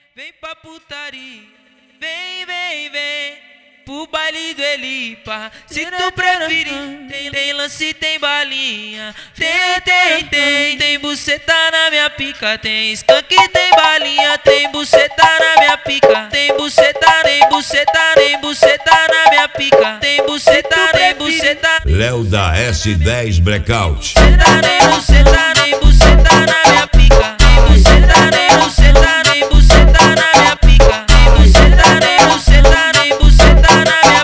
Vem pra putaria, vem pro baile do Elipa. Se tu preferir, tem lance, tem balinha. Tem buceta na minha pica. Tem skunk, tem balinha. Tem buceta na minha pica. Tem buceta na minha pica. Tem buceta. Léo da S10 Blackout. Nem buceta na minha pica. Nem buceta na minha pica. Nem buceta na minha pica. Nem buceta na minha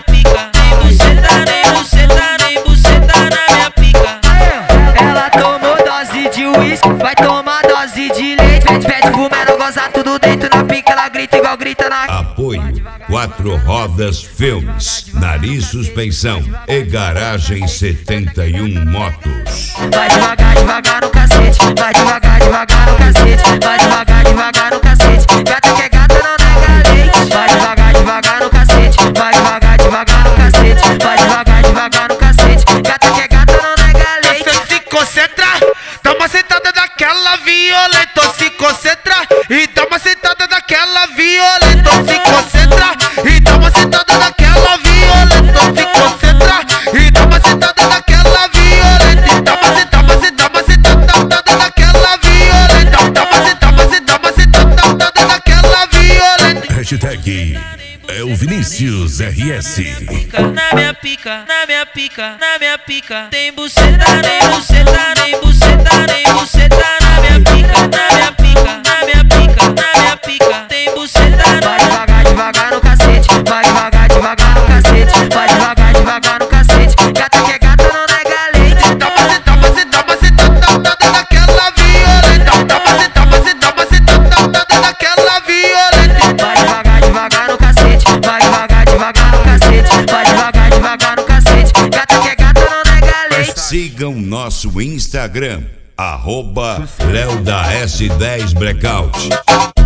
pica. Ela tomou dose de uísque, vai tomar dose de leite. Pede pro menor gozar tudo dentro na pica. Ela grita igual grita na... Apoio Quatro Rodas Filmes, Nariz Suspensão e Garagem 71 Motos. Vai devagar no cacete. Vai devagar no cacete. Vai devagar no cacete. Gata que é gata não nega leite. Vai devagar no cacete. Vai devagar no cacete. Vai devagar no cacete. Gata que é gata não nega leite. Você se concentra, dá uma sentada daquela violenta. Se concentra e dá uma sentada daquela violenta. Se concentra e dá uma sentada daquela violenta. Se concentra e dá uma sentada daquela violenta. Dá uma sentada daquela violenta. Dá uma sentada daquela violenta. Hashtag é o Vinícius RS. Na minha pica. Tem buceta na minha pica. Na minha pica. Tem buceta. Vai devagar no cacete. Vai devagar no cacete. Vai devagar no cacete. Gata que é gata não nega leite. Dá uma sentada daquela violenta. Dá uma sentada daquela violenta. Vai devagar no cacete. Vai devagar no cacete. Vai devagar no cacete. Gata que é gata não nega leite. Sigam nosso Instagram, @Léo da S10 Blackout.